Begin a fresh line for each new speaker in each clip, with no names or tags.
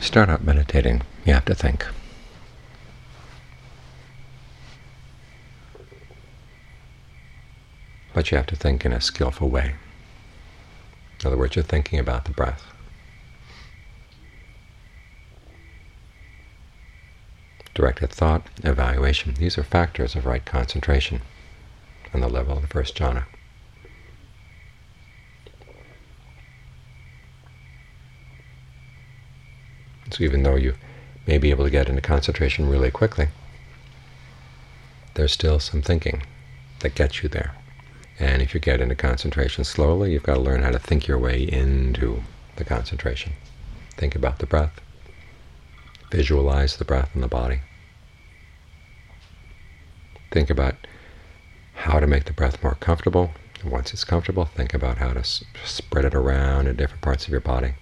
Start out meditating, you have to think. But you have to think in a skillful way. In other words, you're thinking about the breath. Directed thought, evaluation, these are factors of right concentration on the level of the first jhana. So even though you may be able to get into concentration really quickly, there's still some thinking that gets you there. And if you get into concentration slowly, you've got to learn how to think your way into the concentration. Think about the breath. Visualize the breath in the body. Think about how to make the breath more comfortable. And once it's comfortable, think about how to spread it around in different parts of your body.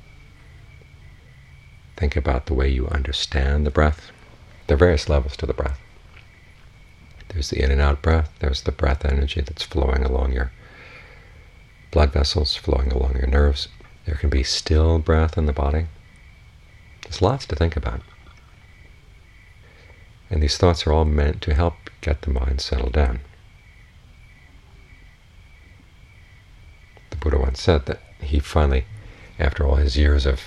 Think about the way you understand the breath. There are various levels to the breath. There's the in and out breath. There's the breath energy that's flowing along your blood vessels, flowing along your nerves. There can be still breath in the body. There's lots to think about. And these thoughts are all meant to help get the mind settled down. The Buddha once said that he finally, after all his years of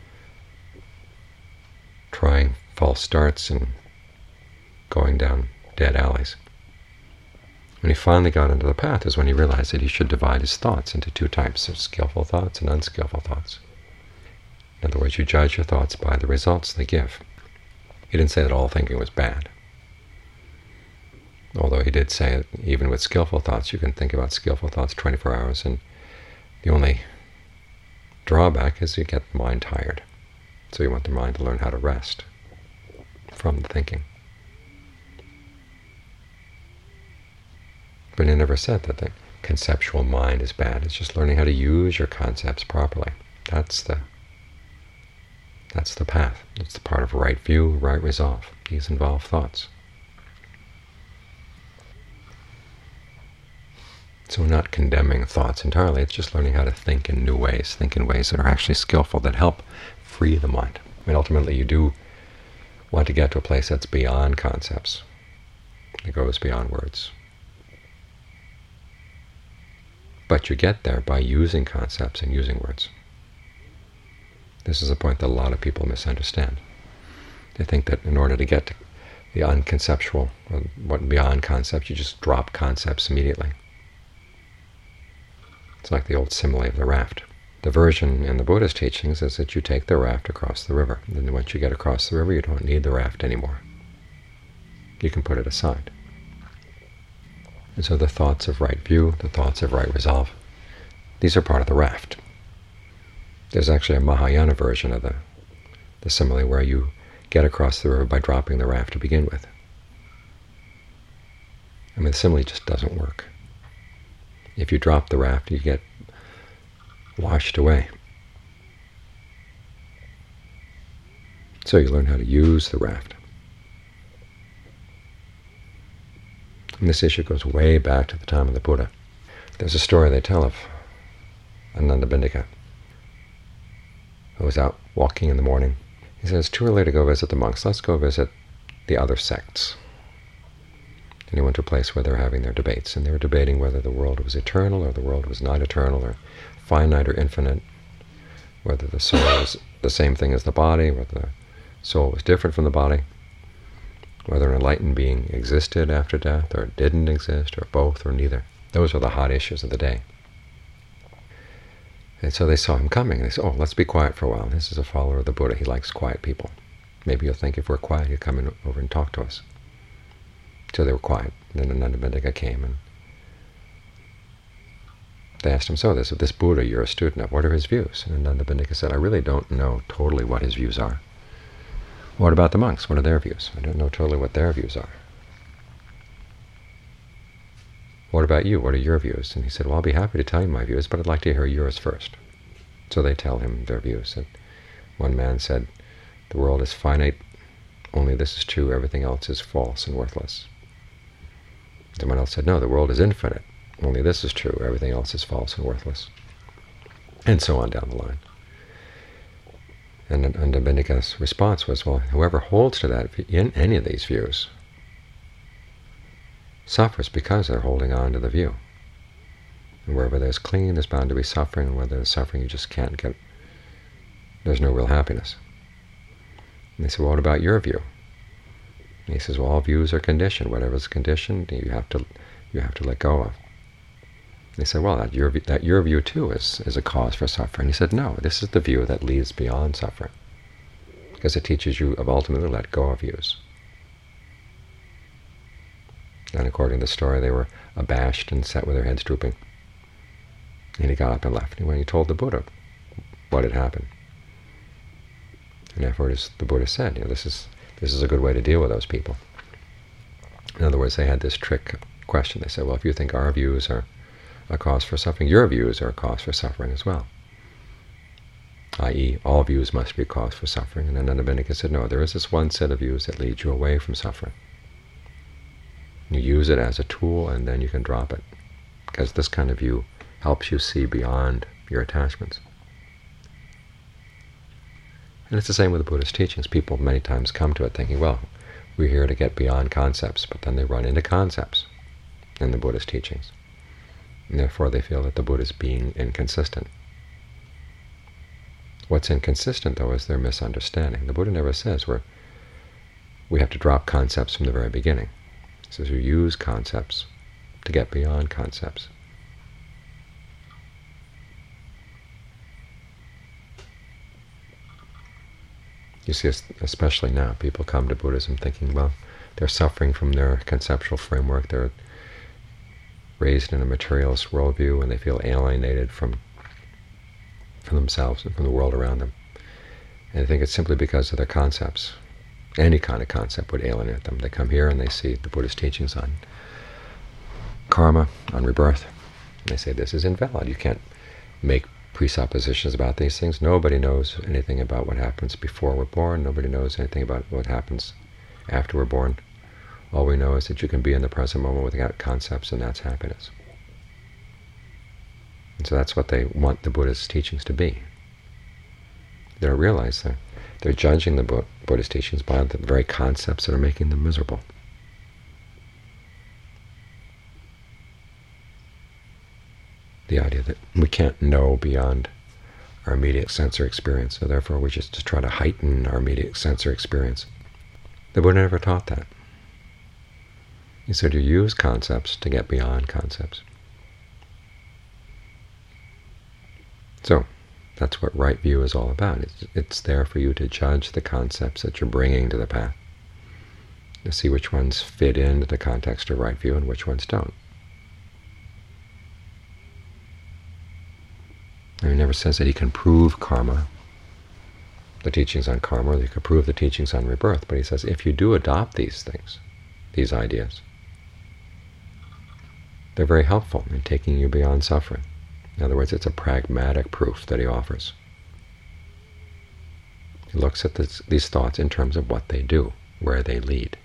trying false starts and going down dead alleys, when he finally got into the path is when he realized that he should divide his thoughts into two types of skillful thoughts and unskillful thoughts. In other words, you judge your thoughts by the results they give. He didn't say that all thinking was bad, although he did say that even with skillful thoughts, you can think about skillful thoughts 24 hours, and the only drawback is you get the mind tired. So you want the mind to learn how to rest from the thinking. But he never said that the conceptual mind is bad. It's just learning how to use your concepts properly. That's the path. It's the part of right view, right resolve. These involve thoughts. So we're not condemning thoughts entirely. It's just learning how to think in new ways, think in ways that are actually skillful, that help free the mind. I mean, ultimately, you do want to get to a place that's beyond concepts. It goes beyond words. But you get there by using concepts and using words. This is a point that a lot of people misunderstand. They think that in order to get to the unconceptual, or what beyond concepts, you just drop concepts immediately. It's like the old simile of the raft. The version in the Buddha's teachings is that you take the raft across the river. And then once you get across the river, you don't need the raft anymore. You can put it aside. And so the thoughts of right view, the thoughts of right resolve, these are part of the raft. There's actually a Mahayana version of the simile where you get across the river by dropping the raft to begin with. I mean, the simile just doesn't work. If you drop the raft, you get washed away. So you learn how to use the raft. And this issue goes way back to the time of the Buddha. There's a story they tell of Anathapindika, who was out walking in the morning. He says, it's too early to go visit the monks. Let's go visit the other sects. And he went to a place where they were having their debates, and they were debating whether the world was eternal or the world was not eternal, or finite or infinite, whether the soul was the same thing as the body, whether the soul was different from the body, whether an enlightened being existed after death or didn't exist, or both, or neither. Those are the hot issues of the day. And so they saw him coming, and they said, oh, let's be quiet for a while. This is a follower of the Buddha. He likes quiet people. Maybe you'll think if we're quiet, he'll come in over and talk to us. So they were quiet. And then Anathapindika came, and they asked him, so this Buddha you're a student of, what are his views? And Anathapindika said, I really don't know totally what his views are. What about the monks? What are their views? I don't know totally what their views are. What about you? What are your views? And he said, well, I'll be happy to tell you my views, but I'd like to hear yours first. So they tell him their views. And one man said, the world is finite, only this is true, everything else is false and worthless. Someone else said, no, the world is infinite, only this is true, everything else is false and worthless. And so on down the line. And Bindika's response was, well, whoever holds to that in any of these views suffers because they're holding on to the view. And wherever there's clinging, there's bound to be suffering, and where there's suffering, you just can't get, there's no real happiness. And they said, well, what about your view? And he says, well, all views are conditioned. Whatever's conditioned, you have to let go of. And they said, well, that your view too is a cause for suffering. He said, no, this is the view that leads beyond suffering, because it teaches you of ultimately let go of views. And according to the story, they were abashed and sat with their heads drooping. And he got up and left. And when he told the Buddha what had happened, and afterwards the Buddha said, this is a good way to deal with those people. In other words, they had this trick question. They said, well, if you think our views are a cause for suffering, your views are a cause for suffering as well. I.e., all views must be a cause for suffering. And Ananda Bindika said, no, there is this one set of views that leads you away from suffering. You use it as a tool, and then you can drop it, because this kind of view helps you see beyond your attachments. And it's the same with the Buddha's teachings. People many times come to it thinking, well, we're here to get beyond concepts, but then they run into concepts in the Buddha's teachings. And therefore they feel that the Buddha is being inconsistent. What's inconsistent, though, is their misunderstanding. The Buddha never says we have to drop concepts from the very beginning. He says you use concepts to get beyond concepts. You see, especially now, people come to Buddhism thinking, well, they're suffering from their conceptual framework, they're raised in a materialist worldview, and they feel alienated from themselves and from the world around them. And I think it's simply because of their concepts. Any kind of concept would alienate them. They come here and they see the Buddhist teachings on karma, on rebirth, and they say this is invalid. You can't make presuppositions about these things. Nobody knows anything about what happens before we're born. Nobody knows anything about what happens after we're born. All we know is that you can be in the present moment without concepts, and that's happiness. And so that's what they want the Buddhist teachings to be. They don't realize that they're judging the Buddhist teachings by the very concepts that are making them miserable. The idea that we can't know beyond our immediate sensory experience, so therefore we just try to heighten our immediate sensory experience. The Buddha never taught that. He said you use concepts to get beyond concepts. So that's what right view is all about. It's there for you to judge the concepts that you're bringing to the path, to see which ones fit into the context of right view and which ones don't. And he never says that he can prove karma, the teachings on karma, or he can prove the teachings on rebirth, but he says if you do adopt these things, these ideas, they're very helpful in taking you beyond suffering. In other words, it's a pragmatic proof that he offers. He looks at these thoughts in terms of what they do, where they lead.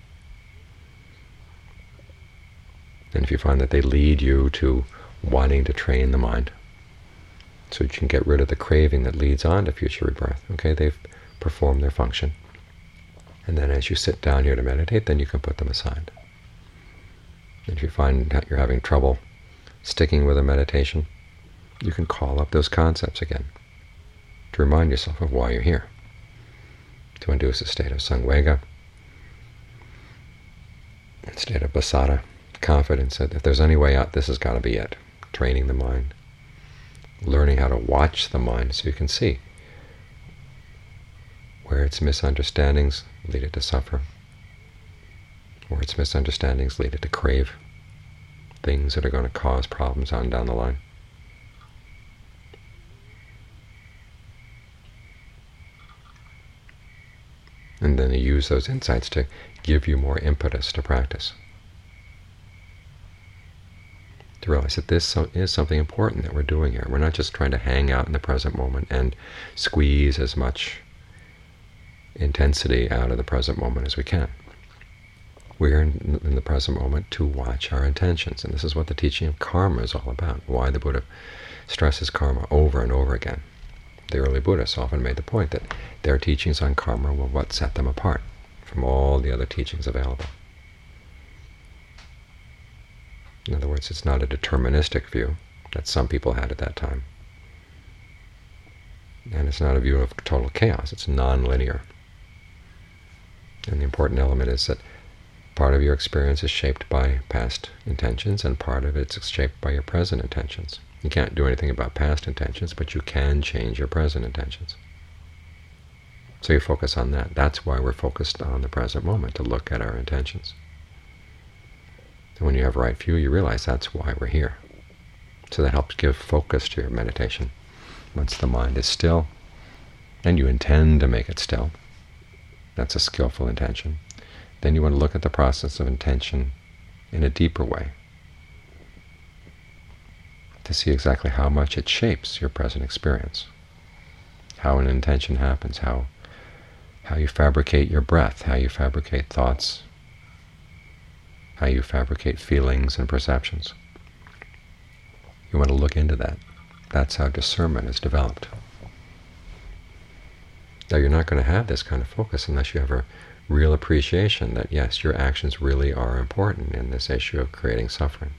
And if you find that they lead you to wanting to train the mind, so you can get rid of the craving that leads on to future rebirth, okay, they've performed their function. And then as you sit down here to meditate, then you can put them aside. And if you find that you're having trouble sticking with a meditation, you can call up those concepts again to remind yourself of why you're here, to induce a state of samvega, a state of pasada, confidence that if there's any way out, this has got to be it. Training the mind, learning how to watch the mind so you can see where its misunderstandings lead it to suffer, where its misunderstandings lead it to crave things that are going to cause problems on down the line. And then you use those insights to give you more impetus to practice, to realize that this is something important that we're doing here. We're not just trying to hang out in the present moment and squeeze as much intensity out of the present moment as we can. We're in the present moment to watch our intentions, and this is what the teaching of karma is all about, why the Buddha stresses karma over and over again. The early Buddhists often made the point that their teachings on karma were what set them apart from all the other teachings available. In other words, it's not a deterministic view that some people had at that time. And it's not a view of total chaos. It's non-linear. And the important element is that part of your experience is shaped by past intentions, and part of it's shaped by your present intentions. You can't do anything about past intentions, but you can change your present intentions. So you focus on that. That's why we're focused on the present moment, to look at our intentions. And when you have right view, you realize that's why we're here. So that helps give focus to your meditation. Once the mind is still, and you intend to make it still, that's a skillful intention, then you want to look at the process of intention in a deeper way, to see exactly how much it shapes your present experience, how an intention happens, how you fabricate your breath, how you fabricate thoughts, how you fabricate feelings and perceptions. You want to look into that. That's how discernment is developed. Now, you're not going to have this kind of focus unless you have a real appreciation that, yes, your actions really are important in this issue of creating suffering.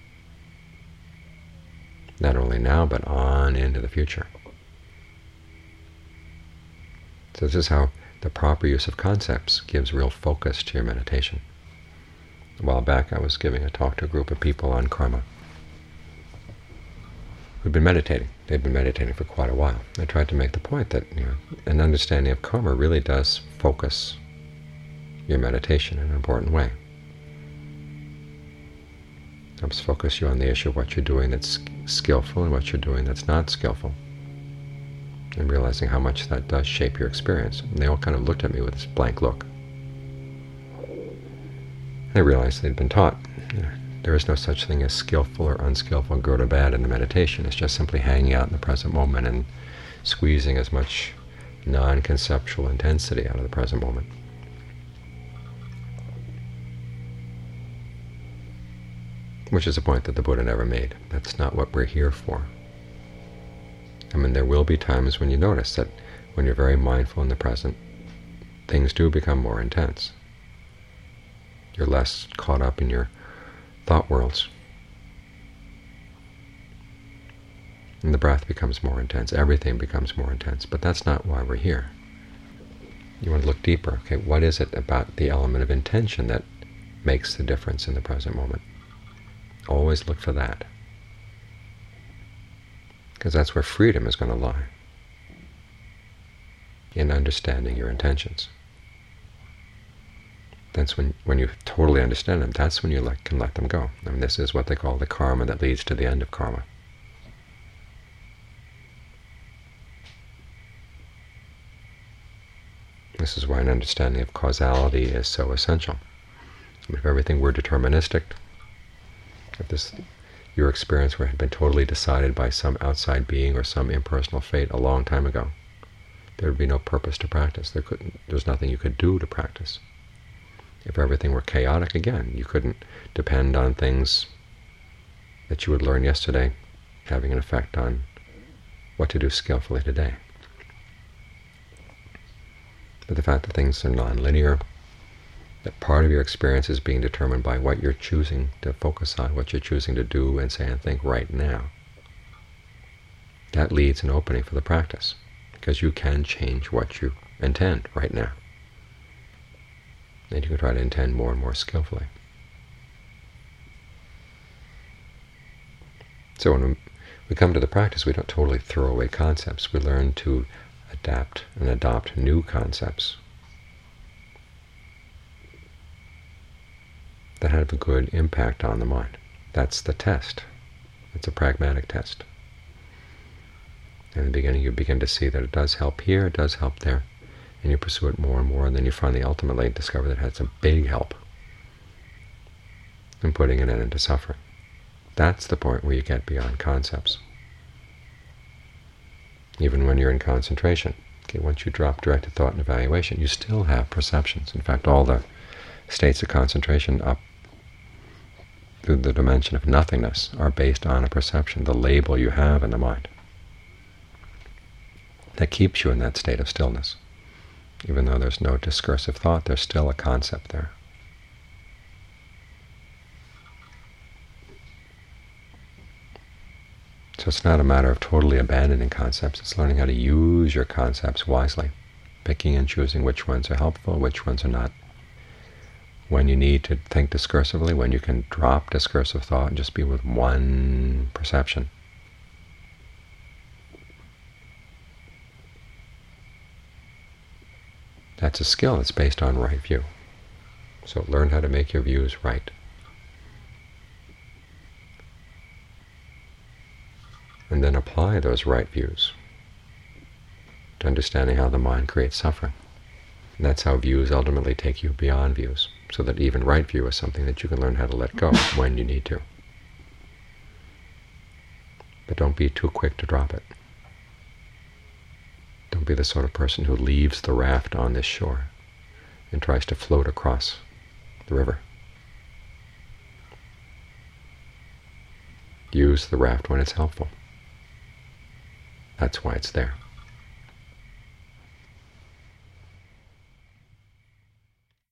Not only now, but on into the future. So this is how the proper use of concepts gives real focus to your meditation. A while back I was giving a talk to a group of people on karma who'd been meditating. They'd been meditating for quite a while. I tried to make the point that an understanding of karma really does focus your meditation in an important way. It helps focus you on the issue of what you're doing that's skillful and what you're doing that's not skillful, and realizing how much that does shape your experience. And they all kind of looked at me with this blank look. I realized they'd been taught there is no such thing as skillful or unskillful, good or bad in the meditation. It's just simply hanging out in the present moment and squeezing as much non-conceptual intensity out of the present moment. Which is a point that the Buddha never made. That's not what we're here for. I mean, there will be times when you notice that when you're very mindful in the present, things do become more intense. You're less caught up in your thought worlds. And the breath becomes more intense. Everything becomes more intense. But that's not why we're here. You want to look deeper. Okay, what is it about the element of intention that makes the difference in the present moment? Always look for that, because that's where freedom is going to lie, in understanding your intentions. That's when you totally understand them, that's when you can let them go. I mean, this is what they call the karma that leads to the end of karma. This is why an understanding of causality is so essential. If everything were deterministic, if your experience had been totally decided by some outside being or some impersonal fate a long time ago, there would be no purpose to practice. There's nothing you could do to practice. If everything were chaotic, again, you couldn't depend on things that you would learn yesterday having an effect on what to do skillfully today. But the fact that things are non-linear, that part of your experience is being determined by what you're choosing to focus on, what you're choosing to do and say and think right now, that leads an opening for the practice, because you can change what you intend right now. And you can try to intend more and more skillfully. So when we come to the practice, we don't totally throw away concepts. We learn to adapt and adopt new concepts that have a good impact on the mind. That's the test. It's a pragmatic test. In the beginning, you begin to see that it does help here, it does help there, and you pursue it more and more, and then you finally ultimately discover that it has a big help in putting an end to suffering. That's the point where you get beyond concepts. Even when you're in concentration, okay, once you drop directed thought and evaluation, you still have perceptions. In fact, all the states of concentration up through the dimension of nothingness are based on a perception, the label you have in the mind. that keeps you in that state of stillness. Even though there's no discursive thought, there's still a concept there. So it's not a matter of totally abandoning concepts. It's learning how to use your concepts wisely, picking and choosing which ones are helpful, which ones are not. When you need to think discursively, when you can drop discursive thought and just be with one perception. That's a skill that's based on right view. So learn how to make your views right. And then apply those right views to understanding how the mind creates suffering. And that's how views ultimately take you beyond views, so that even right view is something that you can learn how to let go when you need to. But don't be too quick to drop it. Don't be the sort of person who leaves the raft on this shore and tries to float across the river. Use the raft when it's helpful. That's why it's there.